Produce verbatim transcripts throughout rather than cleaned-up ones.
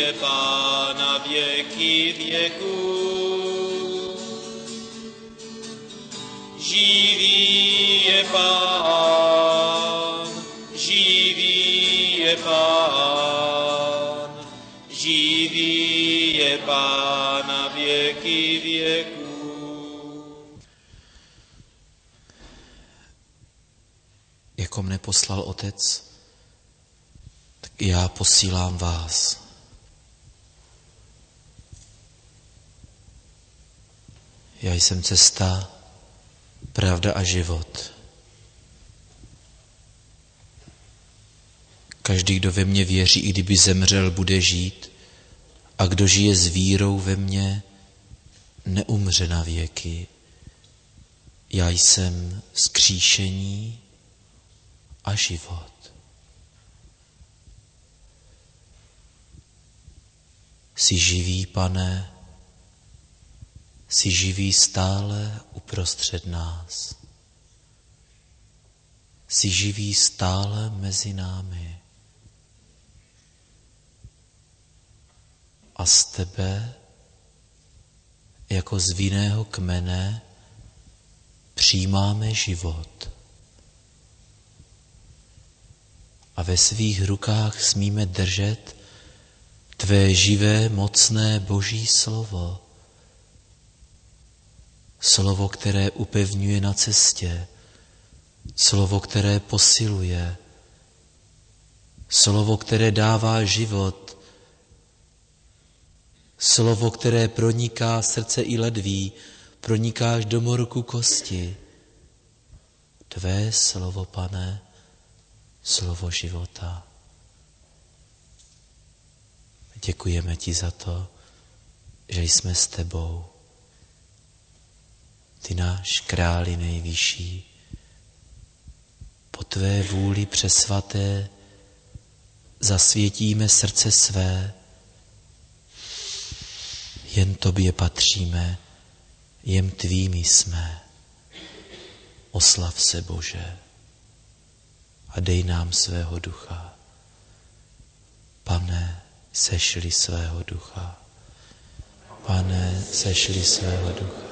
je Pán na věky věků. Živý je Pán, živý je Pán, živý je Pán na věky věků. Jako mne poslal Otec, tak i já posílám vás. Já jsem cesta, pravda a život. Každý, kdo ve mně věří, i kdyby zemřel, bude žít, a kdo žije s vírou ve mně, neumře na věky. Já jsem vzkříšení a život. Jsi živý, Pane, jsi živý stále uprostřed nás. Jsi živý stále mezi námi. A z tebe, jako z vinného kmene, přijímáme život. A ve svých rukách smíme držet tvé živé, mocné Boží slovo. Slovo, které upevňuje na cestě. Slovo, které posiluje. Slovo, které dává život. Slovo, které proniká srdce i ledví, proniká až do morku kosti. Tvé slovo, Pane, slovo života. Děkujeme ti za to, že jsme s tebou. Ty náš králi nejvyšší, po tvé vůli přesvaté zasvětíme srdce své. Jen tobě patříme, jen tvými jsme. Oslav se, Bože, a dej nám svého ducha. Pane, sešli svého ducha. Pane, sešli svého ducha.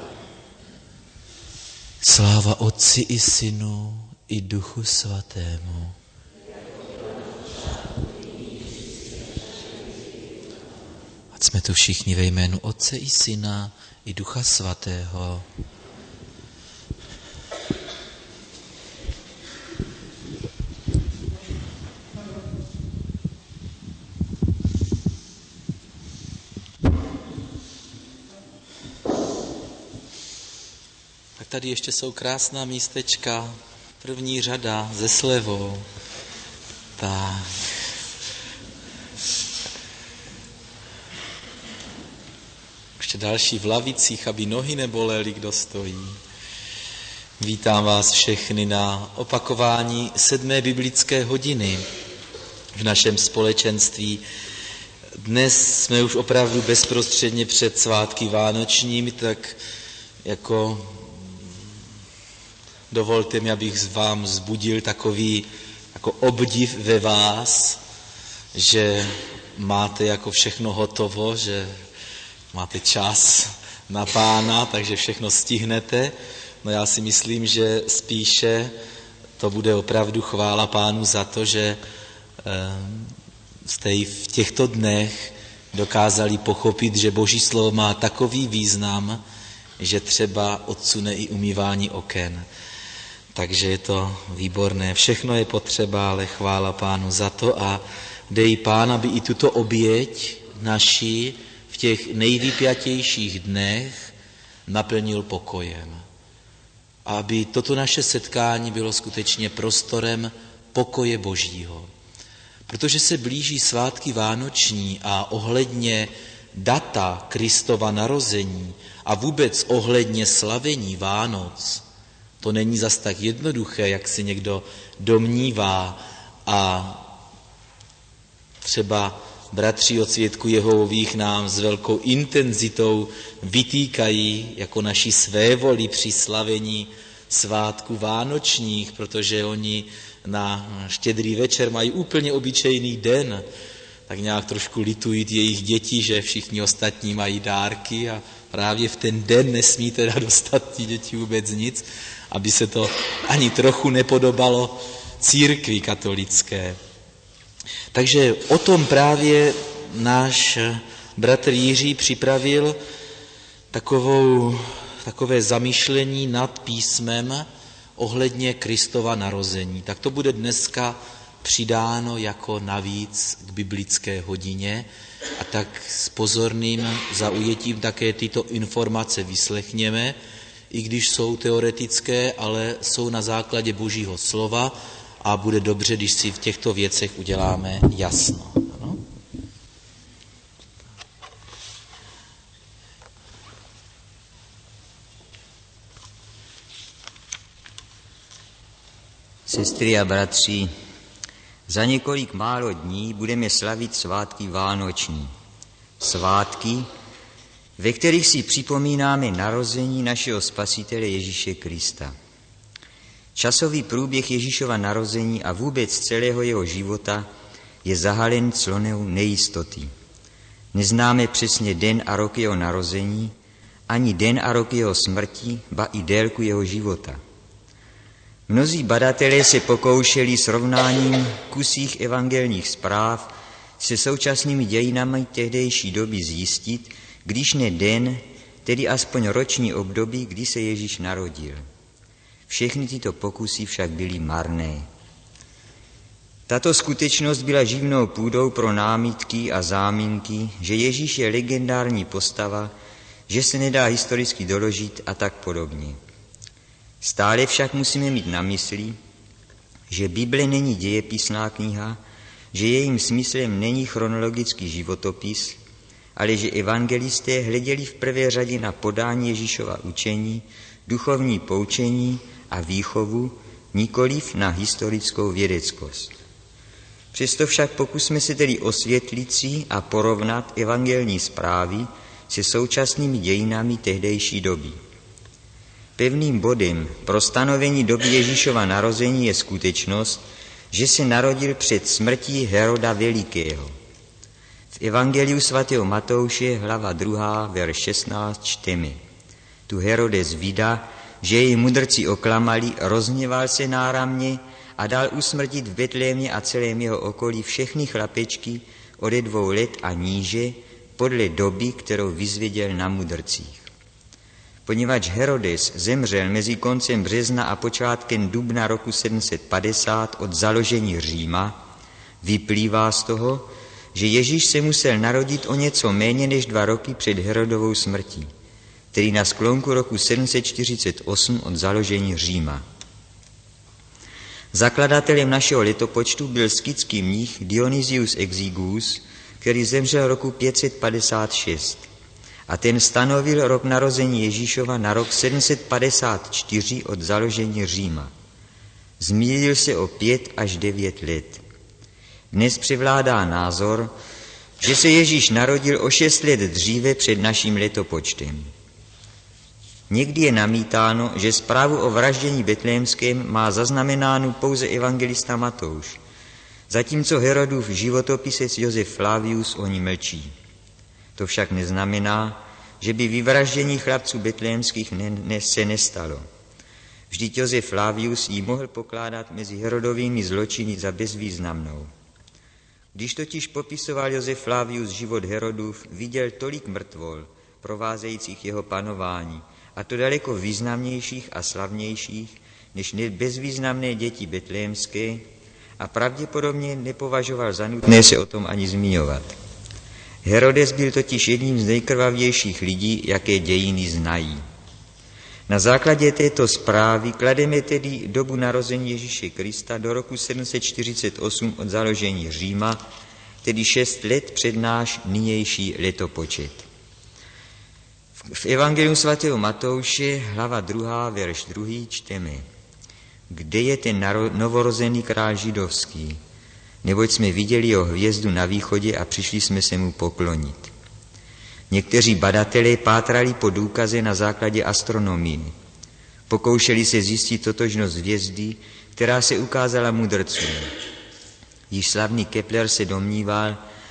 Sláva Otci i Synu i Duchu Svatému. Ať jsme tu všichni ve jménu Otce i Syna i Ducha Svatého. Tak tady ještě jsou krásná místečka, první řada ze slevou. Tak. Ještě další v lavicích, aby nohy nebolely, kdo stojí. Vítám vás všechny na opakování sedmé biblické hodiny v našem společenství. Dnes jsme už opravdu bezprostředně před svátky vánočními, tak jako dovolte mi, abych vám vzbudil takový jako obdiv ve vás, že máte jako všechno hotovo, že máte čas na Pána, takže všechno stihnete. No já si myslím, že spíše to bude opravdu chvála Pánu za to, že jste i v těchto dnech dokázali pochopit, že Boží slovo má takový význam, že třeba odsune i umývání oken. Takže je to výborné. Všechno je potřeba, ale chvála Pánu za to a dej Pán, aby i tuto oběť naši v těch nejvypjatějších dnech naplnil pokojem. A aby toto naše setkání bylo skutečně prostorem pokoje Božího. Protože se blíží svátky vánoční a ohledně data Kristova narození a vůbec ohledně slavení Vánoc, to není zas tak jednoduché, jak si někdo domnívá a třeba bratři od svědků Jehovových nám s velkou intenzitou vytýkají jako naši svévoli při slavení svátku vánočních, protože oni na štědrý večer mají úplně obyčejný den. tak nějak trošku litují jejich děti, že všichni ostatní mají dárky a právě v ten den nesmí teda dostat ty děti vůbec nic, aby se to ani trochu nepodobalo církvi katolické. Takže o tom právě náš bratr Jiří připravil takovou, takové zamýšlení nad písmem ohledně Kristova narození. Tak to bude dneska přidáno jako navíc k biblické hodině a tak s pozorným zaujetím také tyto informace vyslechněme, i když jsou teoretické, ale jsou na základě Božího slova a bude dobře, když si v těchto věcech uděláme jasno. Ano? Sestry a bratři, za několik málo dní budeme slavit svátky vánoční. Svátky, ve kterých si připomínáme narození našeho Spasitele Ježíše Krista. Časový průběh Ježíšova narození a vůbec celého jeho života je zahalen clonou nejistoty. Neznáme přesně den a rok jeho narození, ani den a rok jeho smrti, ba i délku jeho života. Mnozí badatelé se pokoušeli srovnáním kusích evangelních zpráv se současnými dějinami tehdejší doby zjistit, když ne den, tedy aspoň roční období, kdy se Ježíš narodil. Všechny tyto pokusy však byly marné. Tato skutečnost byla živnou půdou pro námitky a záminky, že Ježíš je legendární postava, že se nedá historicky doložit a tak podobně. Stále však musíme mít na mysli, že Bible není dějepisná kniha, že jejím smyslem není chronologický životopis, ale že evangelisté hleděli v prvé řadě na podání Ježíšova učení, duchovní poučení a výchovu, nikoliv na historickou vědeckost. Přesto však pokusme se tedy osvětlit si a porovnat evangelní zprávy se současnými dějinami tehdejší doby. Pevným bodem pro stanovení doby Ježíšova narození je skutečnost, že se narodil před smrtí Heroda Velikého. V Evangeliu svatého Matouše, hlava druhá, verš šestnáct, čteme. Tu Herodes vida, že jej mudrci oklamali, rozhněval se náramně a dal usmrtit v Betlémě a celém jeho okolí všechny chlapečky ode dvou let a níže, podle doby, kterou vyzvěděl na mudrcích. Poněvadž Herodes zemřel mezi koncem března a počátkem dubna roku sedm set padesát od založení Říma, vyplývá z toho, že Ježíš se musel narodit o něco méně než dva roky před Herodovou smrtí, tedy na sklonku roku sedm set čtyřicet osm od založení Říma. Zakladatelem našeho letopočtu byl skitský mních Dionysius Exiguus, který zemřel roku pět set padesát šest. A ten stanovil rok narození Ježíšova na rok sedm set padesát čtyři od založení Říma. Zmýlil se o pět až devět let. Dnes převládá názor, že se Ježíš narodil o šest let dříve před naším letopočtem. Někdy je namítáno, že zprávu o vraždění betlémském má zaznamenánu pouze evangelista Matouš, zatímco Herodův životopisec Josef Flavius o ní mlčí. To však neznamená, že by vyvraždění chlapců betlémských ne, ne, se nestalo. Vždyť Josef Flavius ji mohl pokládat mezi Herodovými zločiny za bezvýznamnou. Když totiž popisoval Josef Flavius život Herodův, viděl tolik mrtvol, provázejících jeho panování, a to daleko významnějších a slavnějších, než bezvýznamné děti betlémské, a pravděpodobně nepovažoval za nutné se o tom ani zmiňovat. Herodes byl totiž jedním z nejkrvavějších lidí, jaké dějiny znají. Na základě této zprávy klademe tedy dobu narození Ježíše Krista do roku sedm set čtyřicet osm od založení Říma, tedy šest let před náš nynější letopočet. V Evangeliu svatého Matouše, hlava druhá, verš druhý, čteme. Kde je ten novorozený král židovský? Neboť jsme viděli jeho hvězdu na východě a přišli jsme se mu poklonit. Někteří badatelé pátrali po důkaze na základě astronomie. Pokoušeli se zjistit totožnost hvězdy, která se ukázala mudrcům. Již slavný Kepler se domníval,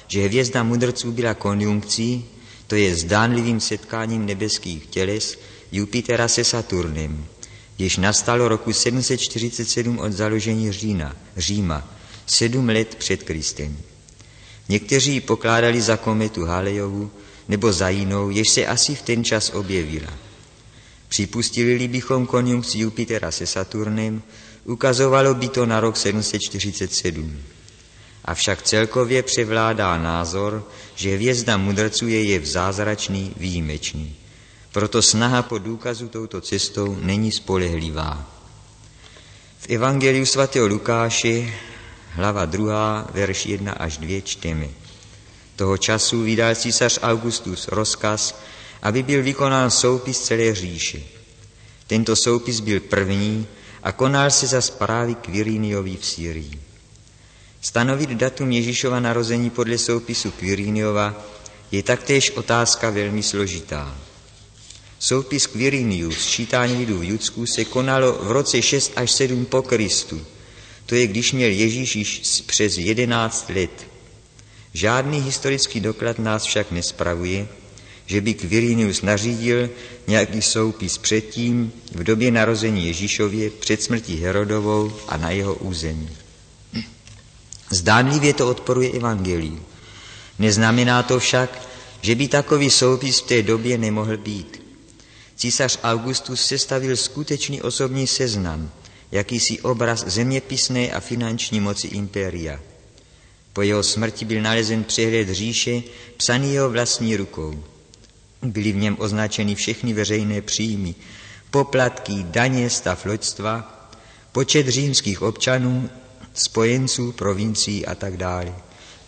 že hvězda mudrců byla konjunkcí, to je zdánlivým setkáním nebeských těles Jupitera se Saturnem, jež nastalo roku sedm set čtyřicet sedm od založení Říma, Říma, sedm let před Kristem. Někteří ji pokládali za kometu Halejovu nebo za jinou, jež se asi v ten čas objevila. Připustili bychom konjunkci Jupitera se Saturnem, ukazovalo by to na rok sedm set čtyřicet sedm. Avšak celkově převládá názor, že hvězda mudrců je jev zázračný, výjimečný. Proto snaha po důkazu touto cestou není spolehlivá. V Evangeliu svatého Lukáše, hlava druhá, verš jedna až dva, čteme. Toho času vydal císař Augustus rozkaz, aby byl vykonán soupis celé říše. Tento soupis byl první a konal se za správy Quiriniovi v Syrii. Stanovit datum Ježíšova narození podle soupisu Quiriniova je taktéž otázka velmi složitá. Soupis Quirinius, sčítání lidů v Judsku, se konalo v roce šest až sedm po Kristu. To je, když měl Ježíš již přes jedenáct let. Žádný historický doklad nás však nespravuje, že by Quirinius nařídil nějaký soupis předtím, v době narození Ježíšově, před smrtí Herodovou a na jeho území. Zdánlivě to odporuje Evangeliu. Neznamená to však, že by takový soupis v té době nemohl být. Císař Augustus sestavil skutečný osobní seznam, jakýsi obraz zeměpisné a finanční moci impéria. Po jeho smrti byl nalezen přehled říše, psaný jeho vlastní rukou. Byly v něm označeny všechny veřejné příjmy, poplatky, daně, stav loďstva, počet římských občanů, spojenců, provincií a tak dále.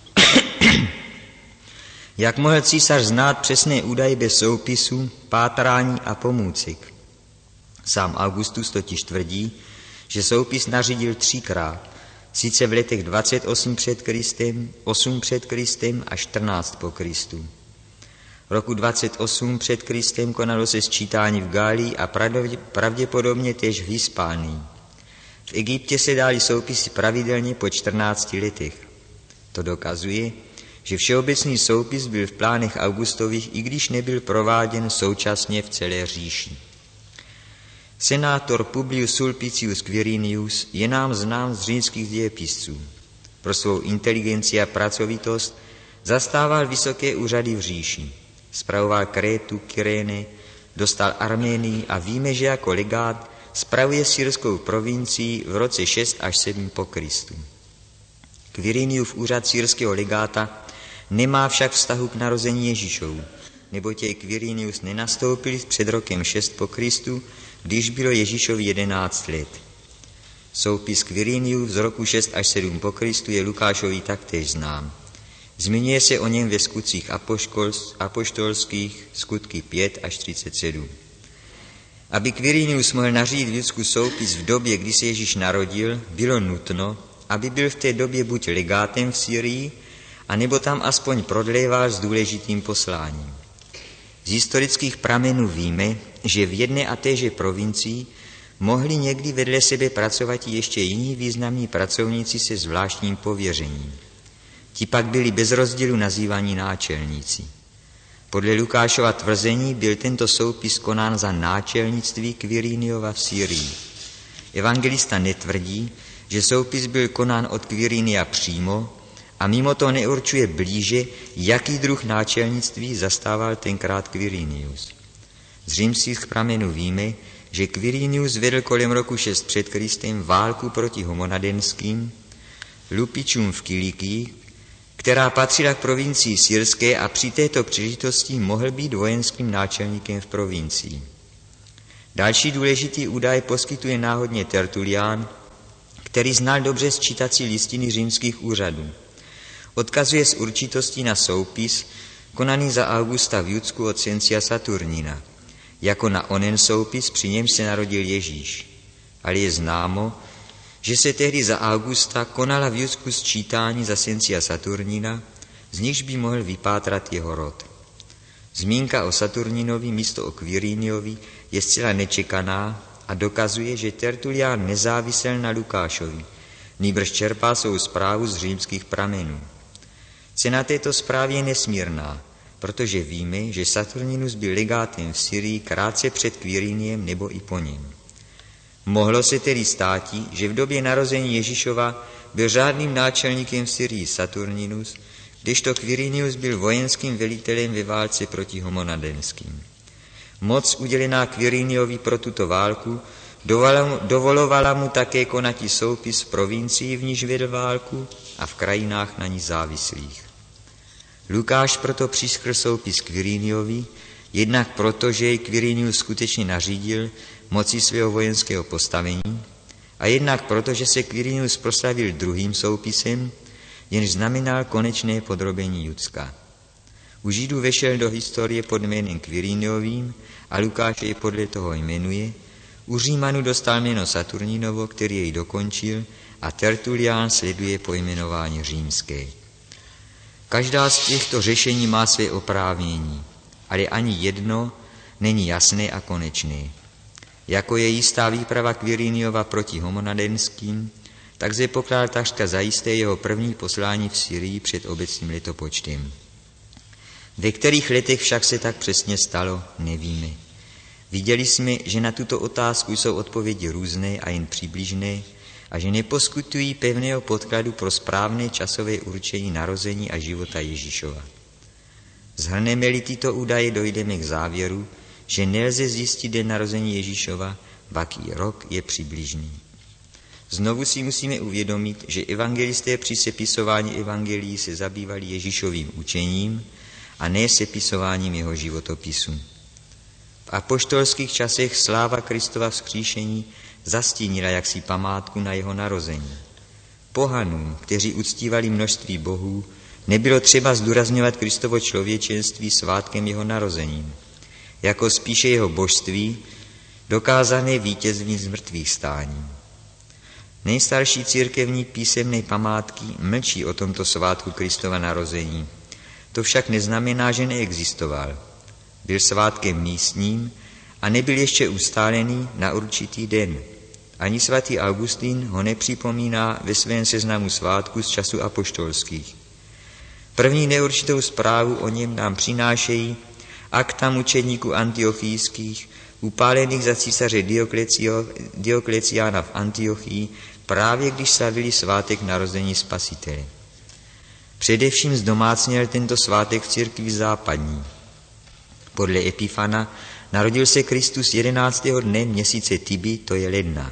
Jak mohl císař znát přesné údaje bez soupisu, pátrání a pomůcek? Sám Augustus totiž tvrdí, že soupis nařídil třikrát, sice v letech dvacet osm před Kristem, osm před Kristem a čtrnáct po Kristu. Roku dvacet osm před Kristem konalo se sčítání v Gálii a pravděpodobně též v Hispánii. V Egyptě se dály soupisy pravidelně po čtrnácti letech. To dokazuje, že všeobecný soupis byl v plánech Augustových, i když nebyl prováděn současně v celé říši. Senátor Publius Sulpicius Quirinius je nám znám z římských dějepisců. Pro svou inteligenci a pracovitost zastával vysoké úřady v říši. Spravoval Krétu, Kyréne, dostal Arménii a víme, že jako legát spravuje syrskou provincii v roce šest až sedm po Kristu. Quiriniův úřad syrského legáta nemá však vztahu k narození Ježíšovu, neboť jej Quirinius nenastoupil před rokem šest po Kristu, když bylo Ježíšovi jedenáct let. Soupis Quiriniův z roku šest až sedm po Kristu je Lukášovi taktéž znám. Zmiňuje se o něm ve skutcích apoštolských, skutky pět až třicet sedm. Aby Quirinius mohl nařídit v Judsku soupis v době, kdy se Ježíš narodil, bylo nutno, aby byl v té době buď legátem v Syrii, anebo tam aspoň prodléval s důležitým posláním. Z historických pramenů víme, že v jedné a téže provincii mohli někdy vedle sebe pracovat ještě jiní významní pracovníci se zvláštním pověřením. Ti pak byli bez rozdílu nazývaní náčelníci. Podle Lukášova tvrzení byl tento soupis konán za náčelnictví Quiriniova v Syrii. Evangelista netvrdí, že soupis byl konán od Quirinia přímo a mimo to neurčuje blíže, jaký druh náčelnictví zastával tenkrát Quirinius. Z římských pramenů víme, že Quirinius vedl kolem roku šest před Kristem válku proti homonadenským, lupičům v Kilikii, která patřila k provincii syrské a při této příležitosti mohl být vojenským náčelníkem v provincii. Další důležitý údaj poskytuje náhodně Tertulián, který znal dobře sčítací listiny římských úřadů. Odkazuje s určitostí na soupis, konaný za Augusta v Judsku od Cencia Saturnina, jako na onen soupis, při němž se narodil Ježíš. Ale je známo, že se tehdy za Augusta konala v Judsku sčítání za Cencia Saturnina, z nichž by mohl vypátrat jeho rod. Zmínka o Saturninovi místo o Quiriniovi je zcela nečekaná a dokazuje, že Tertulián nezávisel na Lukášovi, nýbrž čerpá svou zprávu z římských pramenů. Cena této zprávy je nesmírná, protože víme, že Saturninus byl legátem v Syrii krátce před Quiriniem nebo i po něm. Mohlo se tedy státi, že v době narození Ježíšova byl řádným náčelníkem v Syrii Saturninus, kdežto Quirinius byl vojenským velitelem ve válce proti homonadenským. Moc udělená Quiriniovi pro tuto válku dovolovala mu také konati soupis v provincii, v níž vedl válku, a v krajinách na ní závislých. Lukáš proto přiskl soupis Quiriniovi, jednak proto, že jej Quirinius skutečně nařídil moci svého vojenského postavení, a jednak proto, že se Quirinius proslavil druhým soupisem, jenž znamenal konečné podrobení Judska. U Židů vešel do historie pod jménem Quiriniovým a Lukáš jej podle toho jmenuje. U Římanů dostal jméno Saturninovo, který jej dokončil, a Tertulián sleduje pojmenování římské. Každá z těchto řešení má své oprávnění, ale ani jedno není jasné a konečné. Jako je jistá výprava Quiriniova proti homonadenským, tak se pokládá takřka zajisté jeho první poslání v Syrii před obecným letopočtem. Ve kterých letech však se tak přesně stalo, nevíme. Viděli jsme, že na tuto otázku jsou odpovědi různé a jen přibližné a že neposkytují pevného podkladu pro správné časové určení narození a života Ježíšova. Shrneme-li tyto údaje, dojdeme k závěru, že nelze zjistit den narození Ježíšova, baký rok je přibližný. Znovu si musíme uvědomit, že evangelisté při sepisování evangelií se zabývali Ježíšovým učením a ne sepisováním jeho životopisu. V apoštolských časech sláva Kristova vzkříšení zastínila jaksi památku na jeho narození. Pohanům, kteří uctívali množství bohů, nebylo třeba zdůrazňovat Kristovo člověčenství svátkem jeho narozením, jako spíše jeho božství, dokázané vítězstvím z mrtvých stání. Nejstarší církevní písemné památky mlčí o tomto svátku Kristova narození. To však neznamená, že neexistoval. Byl svátkem místním a nebyl ještě ustálený na určitý den. Ani svatý Augustín ho nepřipomíná ve svém seznamu svátků z času apoštolských. První neurčitou zprávu o něm nám přinášejí akta mučedníků antiochijských, upálených za císaře Diokleciána v Antiochii, právě když slavili svátek narození Spasitele. Především zdomácněl tento svátek v církvi západní. Podle Epifana narodil se Kristus jedenáctého dne měsíce Tibi, to je ledna.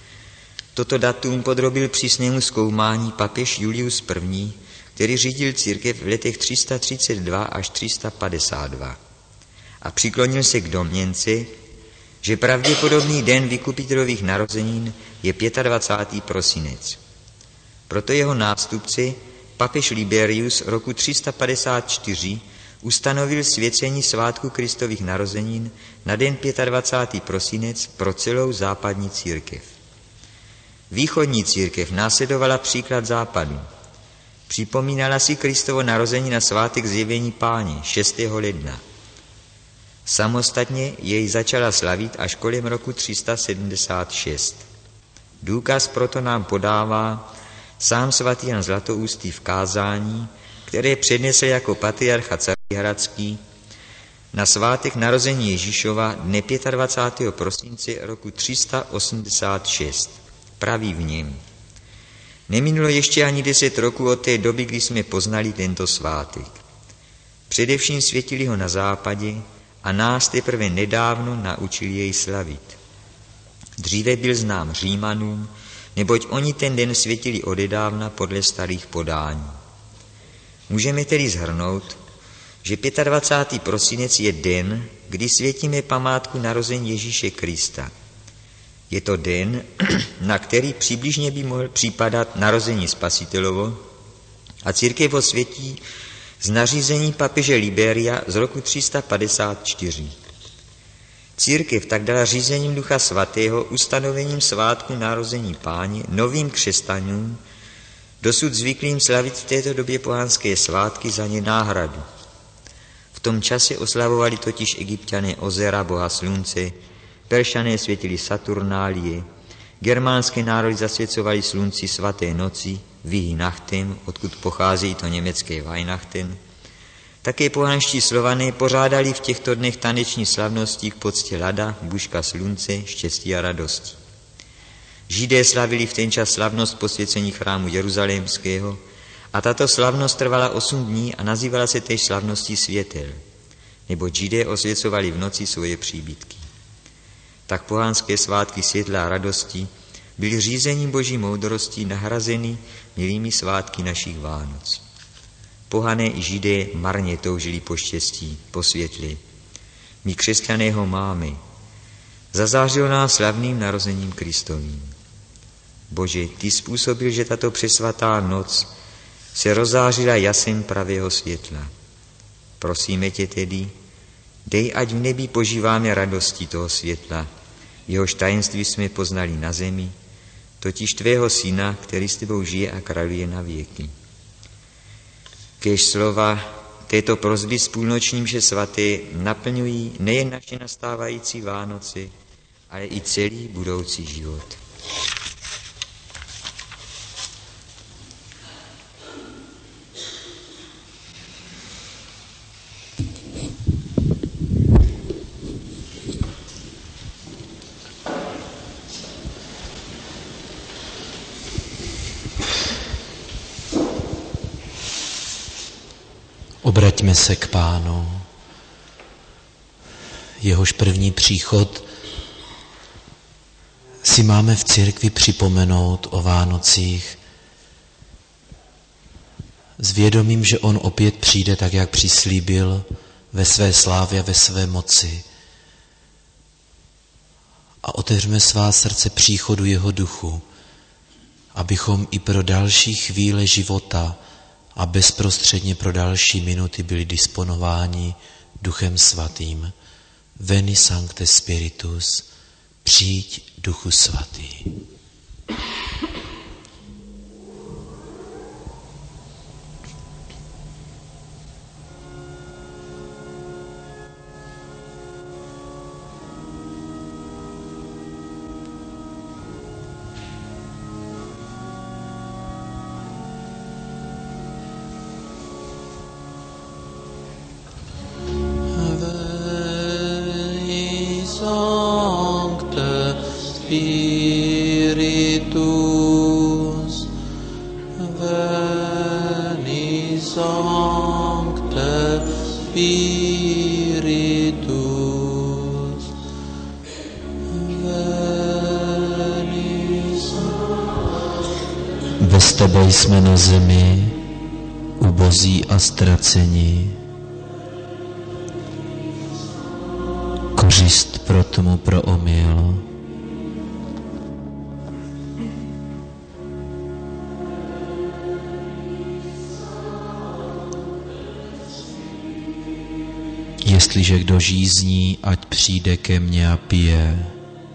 Toto datum podrobil přísnému zkoumání papež Julius I., který řídil církev v letech tři sta třicet dva až tři sta padesát dva. A přiklonil se k domněnce, že pravděpodobný den vykupitelových narozenin je dvacátého pátého prosinec. Proto jeho nástupce, papež Liberius roku tři sta padesát čtyři, ustanovil svěcení svátku Kristových narozenin na den dvacátého pátého prosinec pro celou západní církev. Východní církev následovala příklad západu. Připomínala si Kristovo narození na svátek Zjevení Páně šestého ledna. Samostatně jej začala slavit až kolem roku tři sta sedmdesát šest. Důkaz proto nám podává sám svatý Jan Zlatoustý v kázání, které přednesl jako patriarcha Carihradský na svátek narození Ježíšova dne dvacátého pátého prosince roku tři sta osmdesát šest. Praví v něm: Neminulo ještě ani deset roků od té doby, kdy jsme poznali tento svátek. Především světili ho na západě a nás teprve nedávno naučili jej slavit. Dříve byl znám Římanům, neboť oni ten den světili odedávna podle starých podání. Můžeme tedy shrnout, že dvacátého pátého prosinec je den, kdy světíme památku narození Ježíše Krista. Je to den, na který přibližně by mohl připadat narození Spasitelovo, a církev ho světí z nařízení papeže Liberia z roku tři sta padesát čtyři. Církev tak dala řízením Ducha Svatého ustanovením svátku narození Páně novým křesťanům, dosud zvyklým slavit v této době pohanské svátky, za ně náhradu. V tom čase oslavovali totiž Egypťané Ozera, boha slunce, Peršané světili Saturnálie, Germánské národy zasvěcovali slunci svaté noci, Weihnachten, odkud pochází to německé Weihnachten. Také pohanští Slované pořádali v těchto dnech taneční slavnosti k poctě lada, buška slunce, štěstí a radosti. Židé slavili v ten čas slavnost posvěcení chrámu jeruzalémského a tato slavnost trvala osm dní a nazývala se též slavností světel, nebo Židé osvěcovali v noci svoje příbytky. Tak pohanské svátky světla a radosti byly řízením Boží moudrosti nahrazeny milými svátky našich Vánoc. Pohané i Židé marně toužili po štěstí, po světle. My křesťané ho máme. Zazářil nás slavným narozením Kristovým. Bože, ty způsobil, že tato přesvatá noc se rozářila jasem pravého světla. Prosíme tě tedy, dej, ať v nebi požíváme radosti toho světla, jehož tajemství jsme poznali na zemi, totiž tvého syna, který s tebou žije a králuje na věky. Kéž slova této prosby s půlnoční mše svaté naplňují nejen naše nastávající Vánoce, ale i celý budoucí život. Obraťme se k Pánu. Jehož první příchod si máme v církvi připomenout o Vánocích s vědomím, že on opět přijde tak, jak přislíbil, ve své slávě a ve své moci. A otevřme svá srdce příchodu jeho duchu, abychom i pro další chvíle života a bezprostředně pro další minuty byli disponováni Duchem Svatým. Veni Sancte Spiritus, přijď Duchu Svatý. Spiritus, veni Sancte Spiritus, veni Sancte. Bez tebe jsme na zemi, ubozí a ztracení. Kořist pro tomu pro omyl. Jestliže kdo žízní, ať přijde ke mně a pije.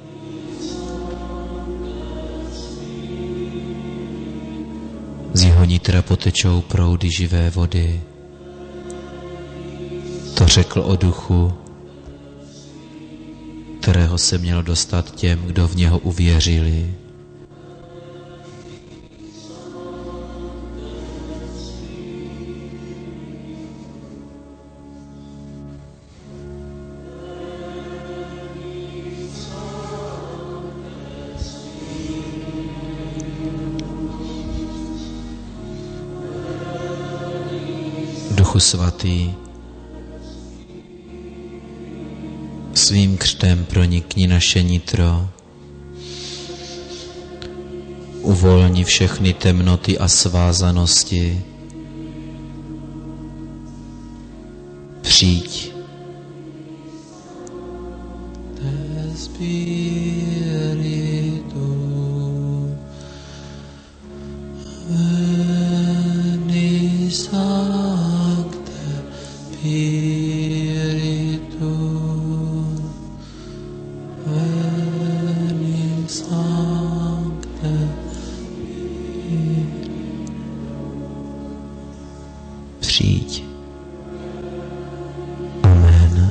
Z jeho nitra potečou proudy živé vody. To řekl o duchu, kterého se mělo dostat těm, kdo v něho uvěřili. Duchu Svatý, svým křtem pronikni naše nitro, uvolni všechny temnoty a svázanosti. Přijď. Přijď. Amen.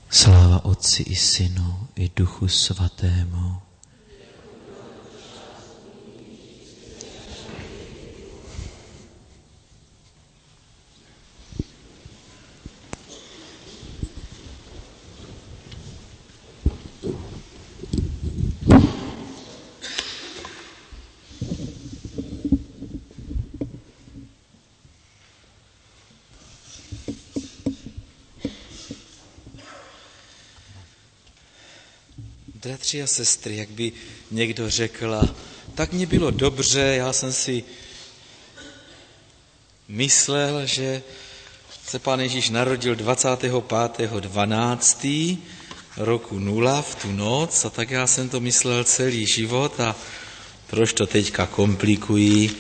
Sláva Otci i Synu i Duchu Svatému. Bratři a sestry, jak by někdo řekl, tak mě bylo dobře, já jsem si myslel, že se Pán Ježíš narodil dvacátého pátého dvanáctého roku nula v tu noc, a tak já jsem to myslel celý život a proč to teďka komplikují.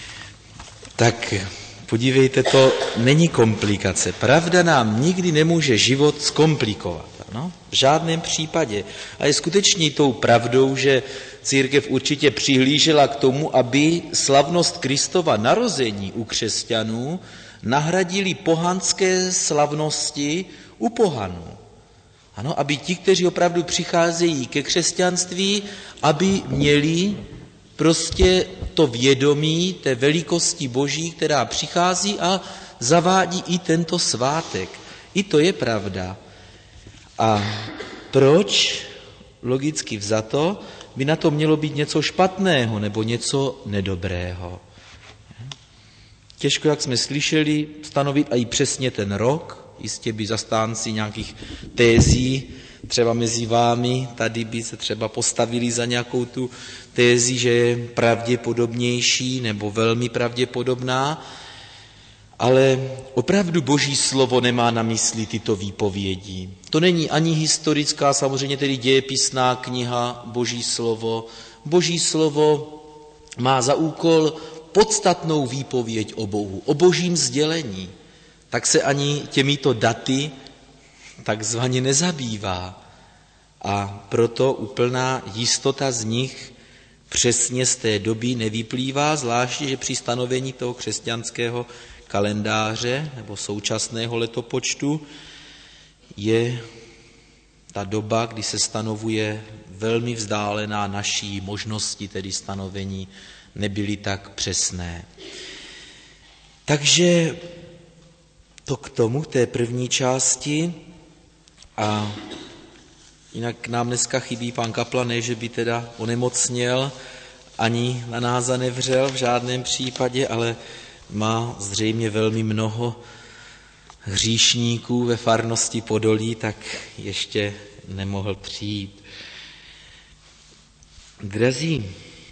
Tak podívejte, to není komplikace. Pravda nám nikdy nemůže život zkomplikovat. No, v žádném případě. A je skutečně tou pravdou, že církev určitě přihlížela k tomu, aby slavnost Kristova narození u křesťanů nahradili pohanské slavnosti u pohanů. Ano, aby ti, kteří opravdu přicházejí ke křesťanství, aby měli prostě to vědomí té velikosti Boží, která přichází a zavádí i tento svátek. I to je pravda. A proč, logicky vzato, by na to mělo být něco špatného nebo něco nedobrého? Těžko, jak jsme slyšeli, stanovit i přesně ten rok. Jistě by zastánci nějakých tézí, třeba mezi vámi, tady by se třeba postavili za nějakou tu tézi, že je pravděpodobnější nebo velmi pravděpodobná, ale opravdu Boží slovo nemá na mysli tyto výpovědi. To není ani historická, samozřejmě tedy dějepisná kniha Boží slovo. Boží slovo má za úkol podstatnou výpověď o Bohu, o Božím sdělení. Tak se ani těmito daty takzvaně nezabývá. A proto úplná jistota z nich přesně z té doby nevyplývá, zvláště, že při stanovení toho křesťanského kalendáře nebo současného letopočtu je ta doba, kdy se stanovuje velmi vzdálená naší možnosti, tedy stanovení, nebyly tak přesné. Takže to k tomu, té první části. A jinak nám dneska chybí pán kaplan, ne, že by teda onemocněl, ani na nás zanevřel v žádném případě, ale má zřejmě velmi mnoho hříšníků ve farnosti Podolí, tak ještě nemohl přijít. Drazí,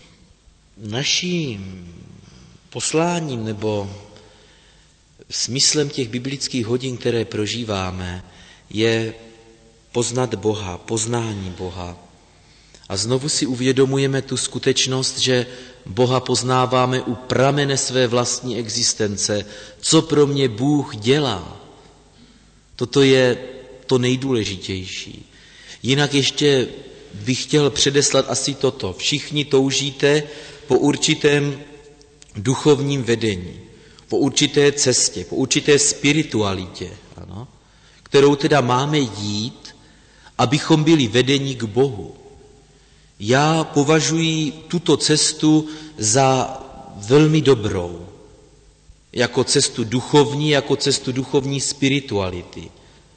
naším posláním nebo smyslem těch biblických hodin, které prožíváme, je poznat Boha, poznání Boha. A znovu si uvědomujeme tu skutečnost, že Boha poznáváme u pramene své vlastní existence. Co pro mě Bůh dělá? Toto je to nejdůležitější. Jinak ještě bych chtěl předeslat asi toto. Všichni toužíte po určitém duchovním vedení, po určité cestě, po určité spiritualitě, ano, kterou teda máme jít, abychom byli vedeni k Bohu. Já považuji tuto cestu za velmi dobrou, jako cestu duchovní, jako cestu duchovní spirituality.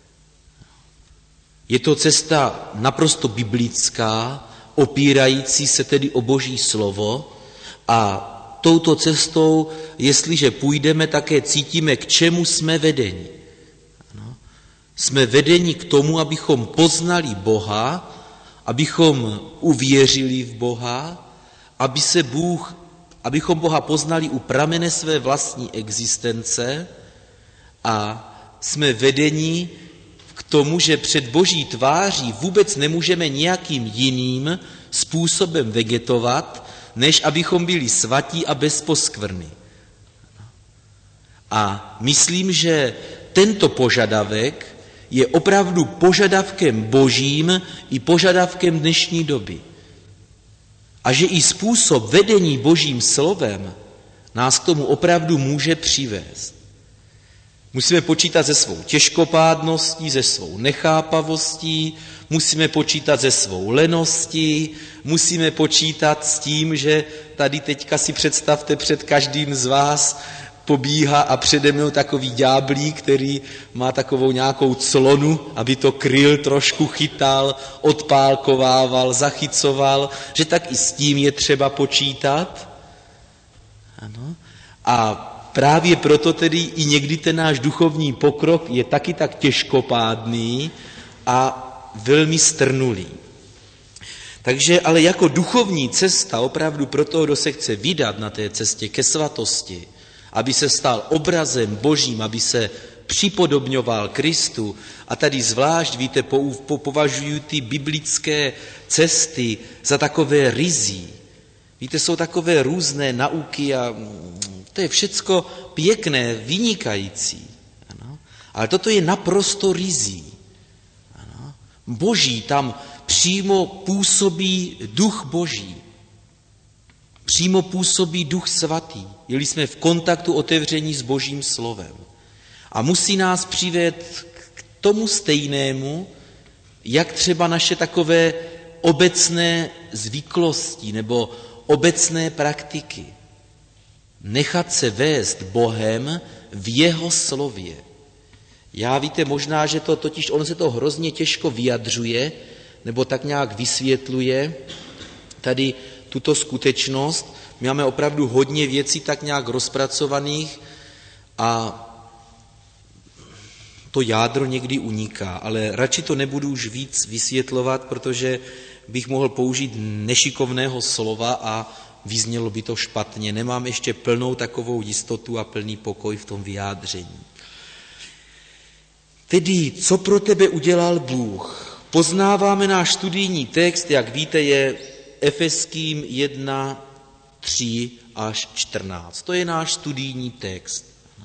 Je to cesta naprosto biblická, opírající se tedy o Boží slovo, a touto cestou, jestliže půjdeme, také cítíme, k čemu jsme vedeni. Ano. Jsme vedeni k tomu, abychom poznali Boha, abychom uvěřili v Boha, aby se Bůh, abychom Boha poznali u pramene své vlastní existence, a jsme vedeni k tomu, že před Boží tváří vůbec nemůžeme nějakým jiným způsobem vegetovat, než abychom byli svatí a bez poskvrny. A myslím, že tento požadavek je opravdu požadavkem Božím i požadavkem dnešní doby. A že i způsob vedení Božím slovem nás k tomu opravdu může přivést. Musíme počítat se svou těžkopádností, se svou nechápavostí, musíme počítat se svou leností, musíme počítat s tím, že tady teďka si představte, před každým z vás pobíhá a přede mnou takový ďáblík, který má takovou nějakou clonu, aby to kryl, trošku chytal, odpálkovával, zachycoval, že tak i s tím je třeba počítat. Ano. A právě proto tedy i někdy ten náš duchovní pokrok je taky tak těžkopádný a velmi strnulý. Takže ale jako duchovní cesta opravdu pro toho, kdo se chce vydat na té cestě ke svatosti, aby se stal obrazem Božím, aby se připodobňoval Kristu. A tady zvlášť, víte, považují ty biblické cesty za takové rizí. Víte, jsou takové různé nauky a to je všecko pěkné, vynikající. Ano? Ale toto je naprosto rizí. Ano? Boží, tam přímo působí duch Boží. Přímo působí duch svatý, jeli jsme v kontaktu otevření s Božím slovem. A musí nás přivést k tomu stejnému, jak třeba naše takové obecné zvyklosti nebo obecné praktiky. Nechat se vést Bohem v jeho slově. Já víte, možná, že to totiž, on se to hrozně těžko vyjadřuje, nebo tak nějak vysvětluje, tady tuto skutečnost. My máme opravdu hodně věcí tak nějak rozpracovaných a to jádro někdy uniká, ale radši to nebudu už víc vysvětlovat, protože bych mohl použít nešikovného slova a vyznělo by to špatně. Nemám ještě plnou takovou jistotu a plný pokoj v tom vyjádření. Tedy, co pro tebe udělal Bůh? Poznáváme náš studijní text, jak víte, je Efeským jedna, tři až čtrnáct. To je náš studijní text.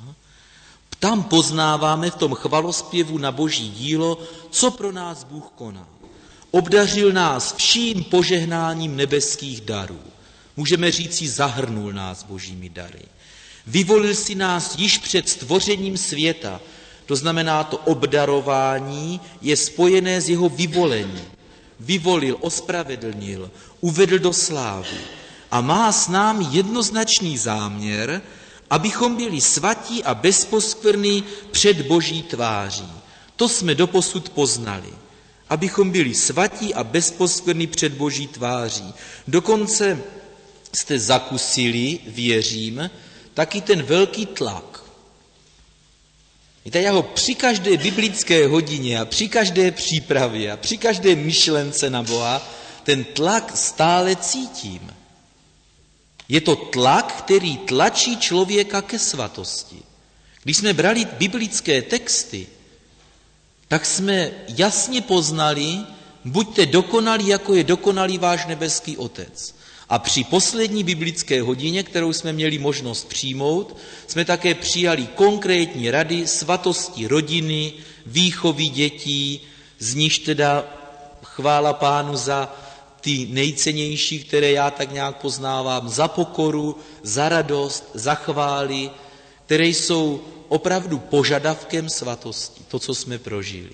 Tam poznáváme v tom chvalospěvu na Boží dílo, co pro nás Bůh koná. Obdařil nás vším požehnáním nebeských darů. Můžeme říci, zahrnul nás božími dary. Vyvolil si nás již před stvořením světa. To znamená, to obdarování je spojené s jeho vyvolením. Vyvolil, ospravedlnil, uvedl do slávy a má s námi jednoznačný záměr, abychom byli svatí a bezposkvrní před Boží tváří. To jsme doposud poznali. Abychom byli svatí a bezposkvrní před Boží tváří. Dokonce jste zakusili, věřím, taky ten velký tlak. Víte, já ho při každé biblické hodině a při každé přípravě a při každé myšlence na Boha ten tlak stále cítím. Je to tlak, který tlačí člověka ke svatosti. Když jsme brali biblické texty, tak jsme jasně poznali, buďte dokonalí, jako je dokonalý váš nebeský Otec. A při poslední biblické hodině, kterou jsme měli možnost přijmout, jsme také přijali konkrétní rady svatosti rodiny, výchovy dětí, z níž teda chvála Pánu za ty nejcennější, které já tak nějak poznávám, za pokoru, za radost, za chvály, které jsou opravdu požadavkem svatosti, to, co jsme prožili.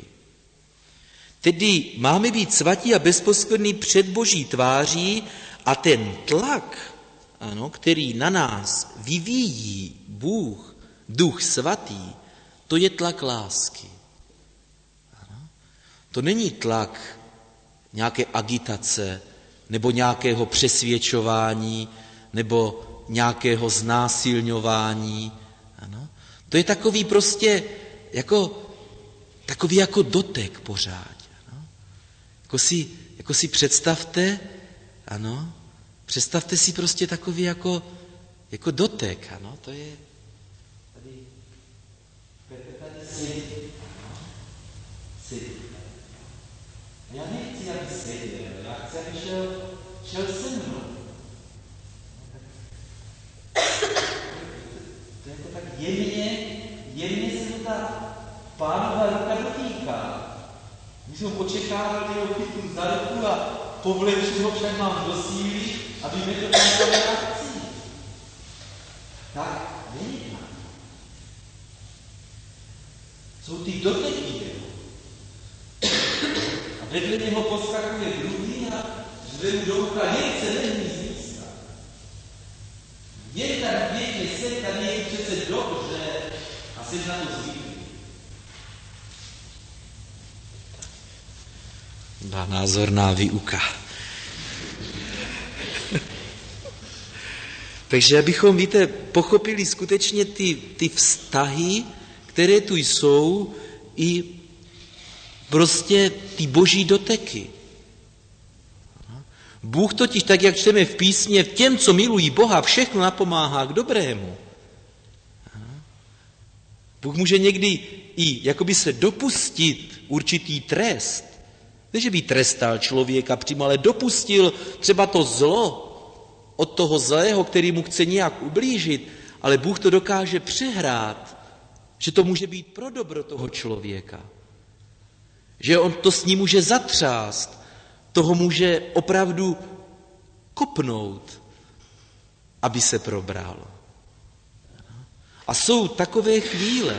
Tedy máme být svatí a bezposkvrní před Boží tváří a ten tlak, ano, který na nás vyvíjí Bůh, Duch Svatý, to je tlak lásky. Ano. To není tlak nějaké agitace, nebo nějakého přesvědčování, nebo nějakého znásilňování. Ano. To je takový prostě jako, takový jako dotek pořád. Ano. Jako, si, jako si představte, ano, představte si prostě takový jako, jako dotek. Ano. To je tady, tady sedí. Sedí. Já nechci, aby seděl, já chci, aby šel, šel se mnou. To je to tak jemně, jemně se to ta Pánova ruka dotýká. Když jsem očekával, že ho chytnu za ruku a povleču ho, však mám do síly, aby mi to tam akcí. Tak, není tak. jsou ty doteky. A vedle něho poskakuje druhý a řve mu do ucha, jen se není získat. Jen tak pěkně se, tady je přece dobře a jsi na to zvyklý. Byla názorná výuka. Takže abychom, víte, pochopili skutečně ty, ty vztahy, které tu jsou, i prostě ty boží doteky. Bůh totiž, tak jak čteme v písmě, těm, co milují Boha, všechno napomáhá k dobrému. Bůh může někdy i jakoby se dopustit určitý trest. Ne, že by trestal člověka přímo, ale dopustil třeba to zlo od toho zlého, který mu chce nějak ublížit, ale Bůh to dokáže přehrát, že to může být pro dobro toho člověka. Že on to s ním může zatřást, toho může opravdu kopnout, aby se probral. A jsou takové chvíle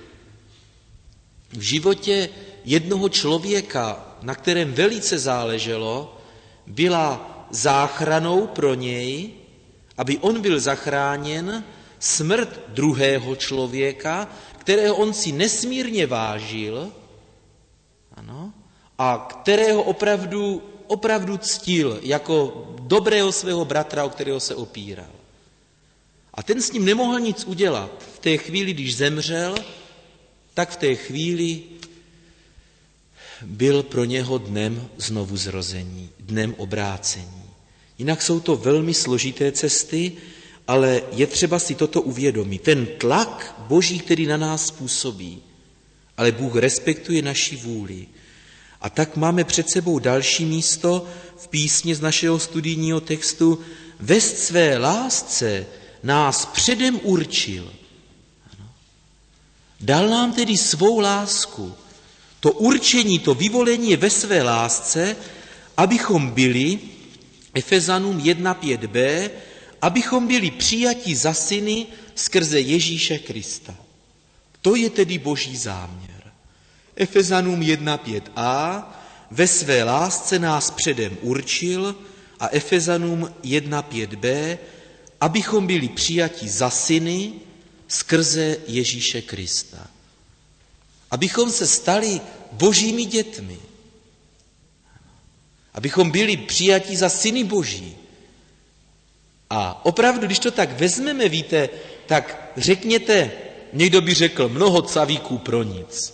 v životě jednoho člověka, na kterém velice záleželo, byla záchranou pro něj, aby on byl zachráněn, smrt druhého člověka, kterého on si nesmírně vážil, ano, a kterého opravdu, opravdu ctil jako dobrého svého bratra, o kterého se opíral. A ten s ním nemohl nic udělat. V té chvíli, když zemřel, tak v té chvíli byl pro něho dnem znovu zrození, dnem obrácení. Jinak jsou to velmi složité cesty, ale je třeba si toto uvědomit. Ten tlak Boží, který na nás působí, ale Bůh respektuje naši vůli. A tak máme před sebou další místo v písni z našeho studijního textu. Ve své lásce nás předem určil. Dal nám tedy svou lásku. To určení, to vyvolení je ve své lásce, abychom byli, Efezanům jedna pět b, abychom byli přijati za syny skrze Ježíše Krista. To je tedy Boží záměr. Efezanům jedna pět a, ve své lásce nás předem určil, a Efezanům jedna pět b, abychom byli přijati za syny skrze Ježíše Krista. Abychom se stali Božími dětmi. Abychom byli přijati za syny Boží. A opravdu, když to tak vezmeme, víte, tak řekněte, někdo by řekl, mnoho cavíků pro nic.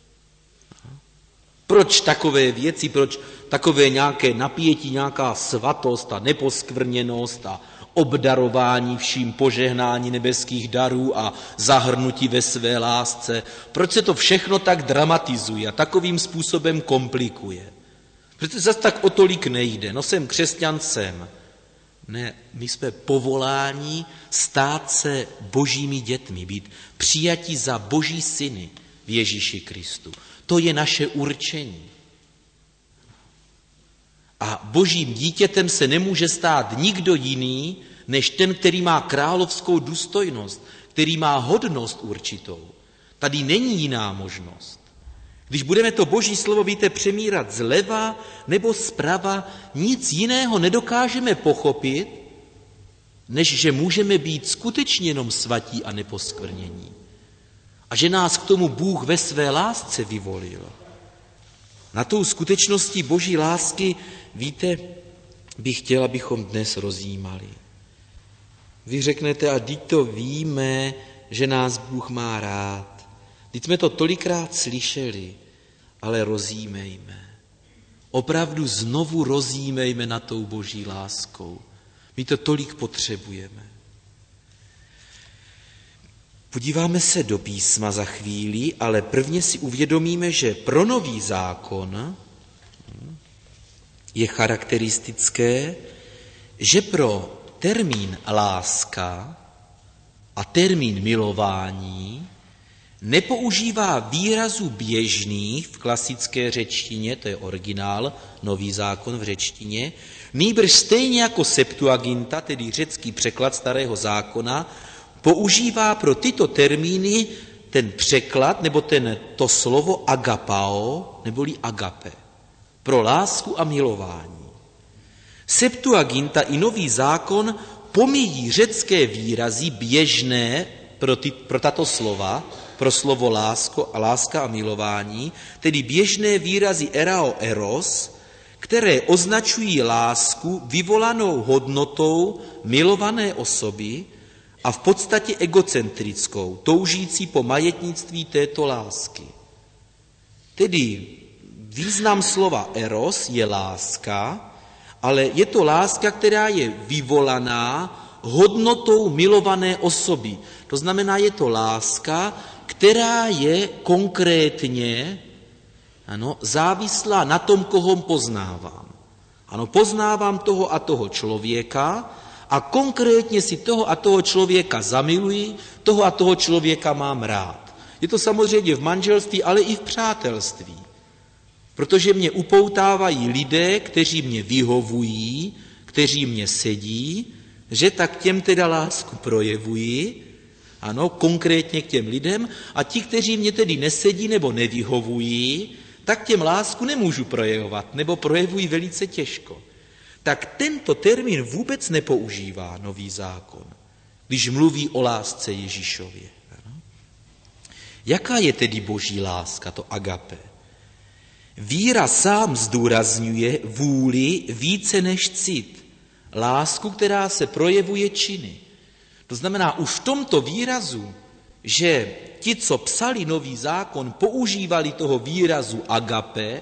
Proč takové věci, proč takové nějaké napětí, nějaká svatost a neposkvrněnost a obdarování vším požehnání nebeských darů a zahrnutí ve své lásce. Proč se to všechno tak dramatizuje a takovým způsobem komplikuje? Protože zase tak o tolik nejde. No jsem křesťan, jsem. Ne, my jsme povoláni stát se Božími dětmi, být přijati za Boží syny v Ježíši Kristu. To je naše určení. A Božím dítětem se nemůže stát nikdo jiný, než ten, který má královskou důstojnost, který má hodnost určitou. Tady není jiná možnost. Když budeme to Boží slovo, víte, přemírat zleva nebo zprava, nic jiného nedokážeme pochopit, než že můžeme být skutečně jenom svatí a neposkvrnění. A že nás k tomu Bůh ve své lásce vyvolil. Na tou skutečností Boží lásky, víte, bych chtěl, abychom dnes rozjímali. Vy řeknete, a teď to víme, že nás Bůh má rád. Teď jsme to tolikrát slyšeli, ale rozjímejme. Opravdu znovu rozjímejme na tou Boží láskou. My to tolik potřebujeme. Podíváme se do písma za chvíli, ale prvně si uvědomíme, že pro nový zákon je charakteristické, že pro termín láska a termín milování nepoužívá výrazů běžných v klasické řečtině, to je originál, nový zákon v řečtině, nýbrž stejně jako Septuaginta, tedy řecký překlad starého zákona, používá pro tyto termíny ten překlad, nebo ten, to slovo agapao, neboli agape, pro lásku a milování. Septuaginta i Nový zákon pomíjí řecké výrazy běžné pro, ty, pro tato slova, pro slovo lásko a láska a milování, tedy běžné výrazy erao eros, které označují lásku vyvolanou hodnotou milované osoby a v podstatě egocentrickou, toužící po majetnictví této lásky. Tedy význam slova eros je láska, ale je to láska, která je vyvolaná hodnotou milované osoby. To znamená, je to láska, která je konkrétně ano, závislá na tom, koho poznávám. Ano, poznávám toho a toho člověka a konkrétně si toho a toho člověka zamiluji, toho a toho člověka mám rád. Je to samozřejmě v manželství, ale i v přátelství. Protože mě upoutávají lidé, kteří mě vyhovují, kteří mě sedí, že tak těm teda lásku projevuji, ano, konkrétně k těm lidem, a ti, kteří mě tedy nesedí nebo nevyhovují, tak těm lásku nemůžu projevovat, nebo projevují velice těžko. Tak tento termín vůbec nepoužívá Nový zákon, když mluví o lásce Ježíšově. Ano? Jaká je tedy boží láska, to agape? Víra sám zdůrazňuje vůli více než cit, lásku, která se projevuje činy. To znamená, už v tomto výrazu, že ti, co psali Nový zákon, používali toho výrazu agape,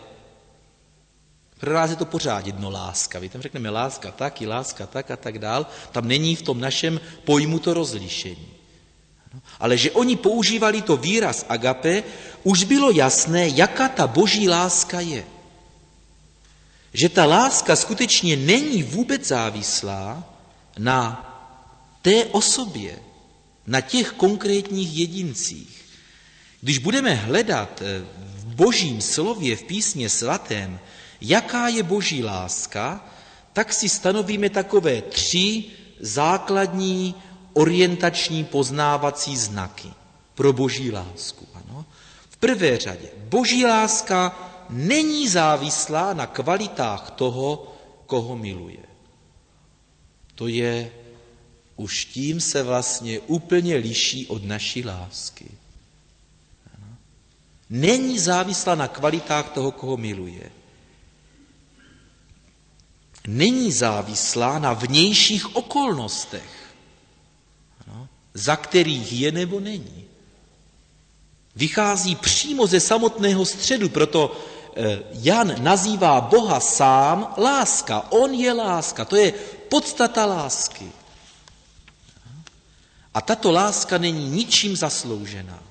pro nás je to pořád jedno láska. Vy tam řekneme láska tak, i láska tak a tak dál. Tam není v tom našem pojmu to rozlišení. Ale že oni používali to výraz agape, už bylo jasné, jaká ta boží láska je. Že ta láska skutečně není vůbec závislá na té osobě, na těch konkrétních jedincích. Když budeme hledat v božím slově, v písmě svatém, jaká je boží láska, tak si stanovíme takové tři základní orientační poznávací znaky pro boží lásku. Ano? V prvé řadě, boží láska není závislá na kvalitách toho, koho miluje. To je, už tím se vlastně úplně liší od naší lásky. Ano? Není závislá na kvalitách toho, koho miluje. Není závislá na vnějších okolnostech, ano, za kterých je nebo není. Vychází přímo ze samotného středu, proto Jan nazývá Boha sám láska. On je láska, to je podstata lásky. A tato láska není ničím zasloužená.